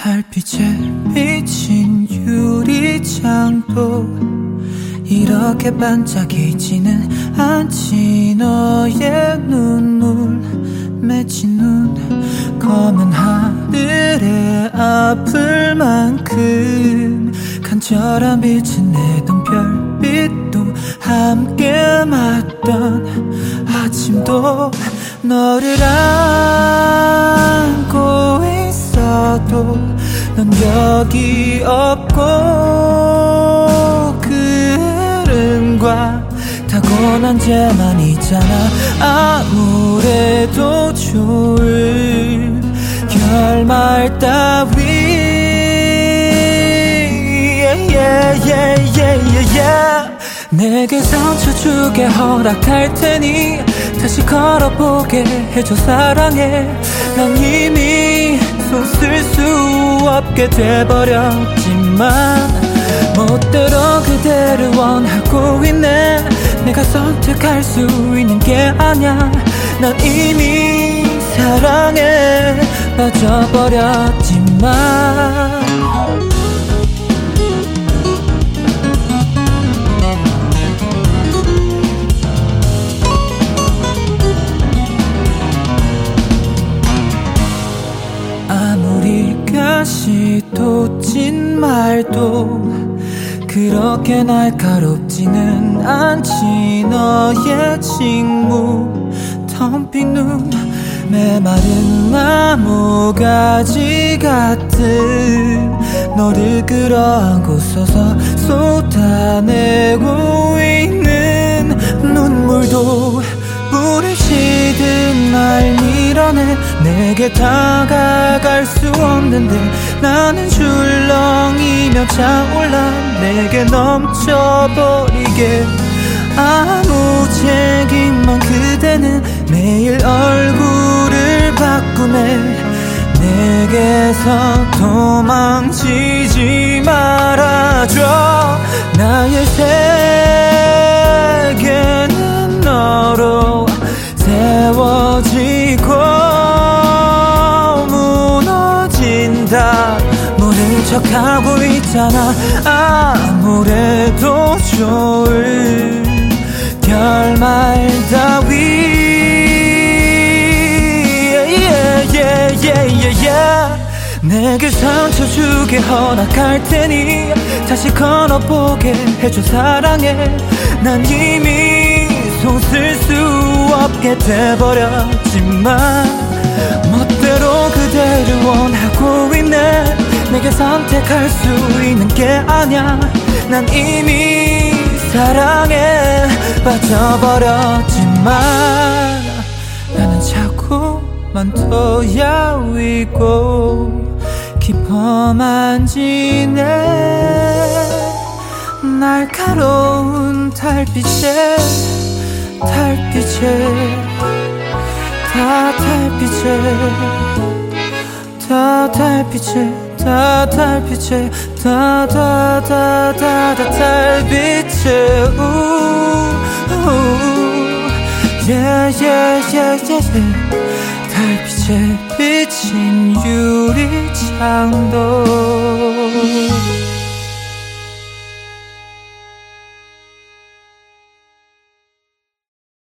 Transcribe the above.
달빛에 비친 유리창도 이렇게 반짝이지는 않지. 너의 눈물 맺힌 눈 검은 하늘에 아플 만큼 간절한 빛은 내던 별빛도 함께 맞던 아침도 너를 안고 있어도 넌 여기 없고 흐름과 타고난 죄만 있잖아. 아무래도 좋을 결말 따위 내게 상처 주게 허락할 테니 다시 걸어보게 해줘. 사랑해. 난 이미 손 쓸 수 없게 돼버렸지만 멋대로 그대를 원하고 있네. 내가 선택할 수 있는 게 아냐. 난 이미 사랑에 빠져버렸지만 아무리 가시돋친 말도 그렇게 날카롭지는 않지. 너의 직무 텅 빈 눈 메마른 나무가지 같은 너를 끌어안고 서서 쏟아내고 있는 눈물도 부딪히듯 날 밀어내. 내게 다가갈 수 없는데 나는 줄렁이며 차올라 내게 넘쳐버리게. 아무 책임만 그대는 매일 얼굴을 바꾸네. 내게서 도망치지 말아줘. 나의 세계는 너로 세워지고 무너진다. 모른 척하고 있잖아. 아무래도 좋을 결말 따위 내게 상처 주게 허락할 테니 다시 걸어보게 해줘. 사랑해. 난 이미 손 쓸 수 없게 돼버렸지만 멋대로 그대를 원하고 있네. 내게 선택할 수 있는 게 아냐. 난 이미 사랑에 빠져버렸지만 나는 자꾸만 더 야위고 깊어만 지네. 날카로운 달빛에 다 달빛에 달빛에 비친 유리창도